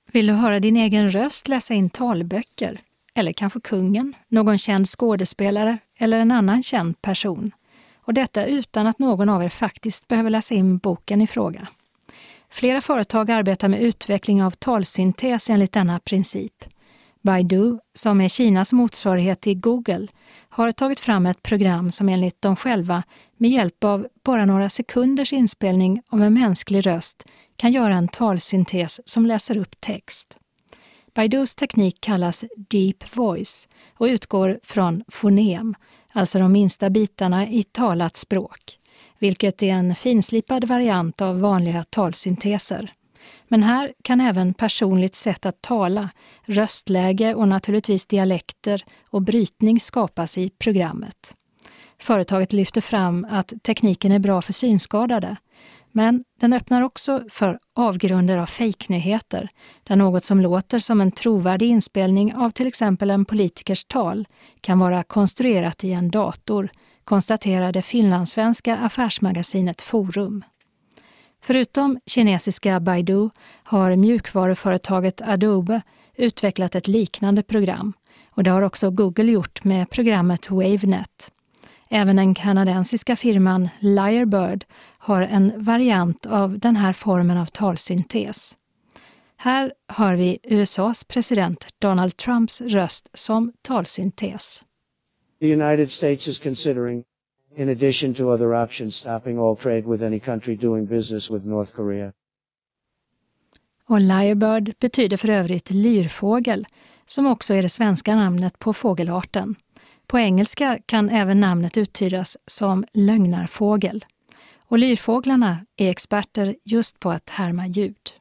Vill du höra din egen röst läsa in talböcker? Eller kanske kungen, någon känd skådespelare eller en annan känd person? Och detta utan att någon av er faktiskt behöver läsa in boken i fråga. Flera företag arbetar med utveckling av talsyntes enligt denna princip. Baidu, som är Kinas motsvarighet till Google, har tagit fram ett program som enligt dem själva med hjälp av bara några sekunders inspelning av en mänsklig röst kan göra en talsyntes som läser upp text. Baidus teknik kallas Deep Voice och utgår från fonem, alltså de minsta bitarna i talat språk, vilket är en finslipad variant av vanliga talsynteser. Men här kan även personligt sätt att tala, röstläge och naturligtvis dialekter och brytning skapas i programmet. Företaget lyfter fram att tekniken är bra för synskadade, men den öppnar också för avgrunder av fejknyheter, där något som låter som en trovärdig inspelning av till exempel en politikers tal kan vara konstruerat i en dator, konstaterade finlandssvenska affärsmagasinet Forum. Förutom kinesiska Baidu har mjukvaruföretaget Adobe utvecklat ett liknande program, och det har också Google gjort med programmet WaveNet. Även den kanadensiska firman Lyrebird har en variant av den här formen av talsyntes. Här hör vi USAs president Donald Trumps röst som talsyntes. The United States is considering, in addition to other options, stopping all trade with any country doing business with North Korea. Och Lyrebird betyder för övrigt lyrfågel, som också är det svenska namnet på fågelarten. På engelska kan även namnet uttydas som lögnarfågel. Och lyrfåglarna är experter just på att härma ljud.